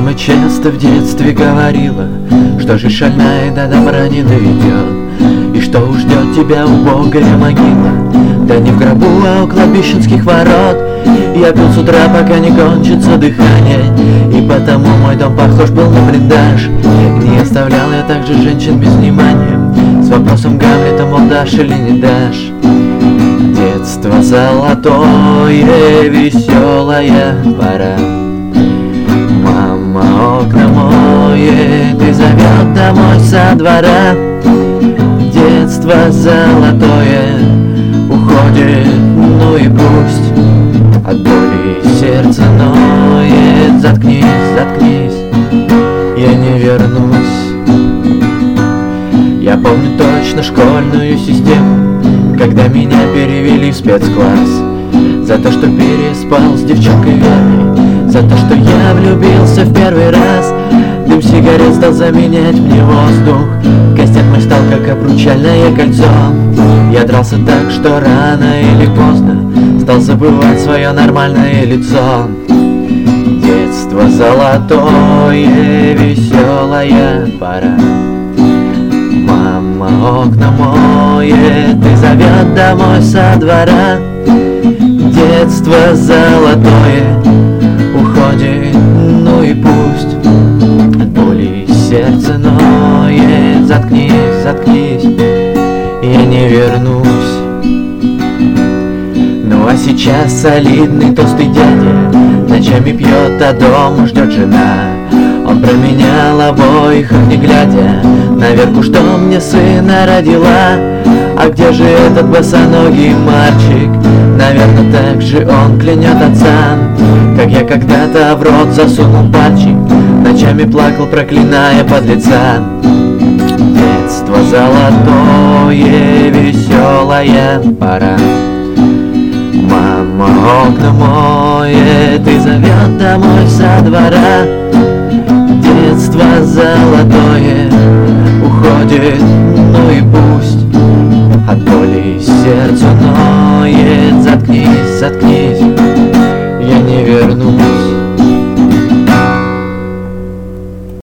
Мама часто в детстве говорила, что жизнь шальная до добра не доведет, и что уж ждет тебя убогая могила. Да не в гробу, а у кладбищенских ворот. Я пил с утра, пока не кончится дыхание, и потому мой дом похож был на блиндаж. Не оставлял я также женщин без внимания, с вопросом Гамлета, мол, дашь или не дашь. Детство золотое, веселая пора. Мама окна моет и зовет домой со двора. Детство золотое уходит, ну и пусть. От боли сердце ноет. Заткнись, заткнись, я не вернусь. Я помню точно школьную систему, когда меня перевели в спецкласс. За то, что переспал с девчонкой верной, за то, что я влюбился в первый раз. Дым сигарет стал заменять мне воздух, кастет мой стал как обручальное кольцо. Я дрался так, что рано или поздно стал забывать свое нормальное лицо. Детство золотое, веселая пора. Мама окна моет и зовет домой со двора. Детство золотое уходит, ну и пусть. От боли сердце ноет. Заткнись, заткнись, я не вернусь. Ну а сейчас солидный толстый дядя ночами пьет, а дома ждет жена. Он променял обоих, их не глядя, наверху, что мне сына родила. А где же этот босоногий мальчик? Наверное, так же он клянет отца, как я когда-то в рот засунул пальчик, ночами плакал, проклиная подлеца. Детство золотое, веселая пора. Мама окна моет и зовет домой со двора. Детство золотое уходит, ну и пусть. От боли сердце ноет. Заткнись, заткнись,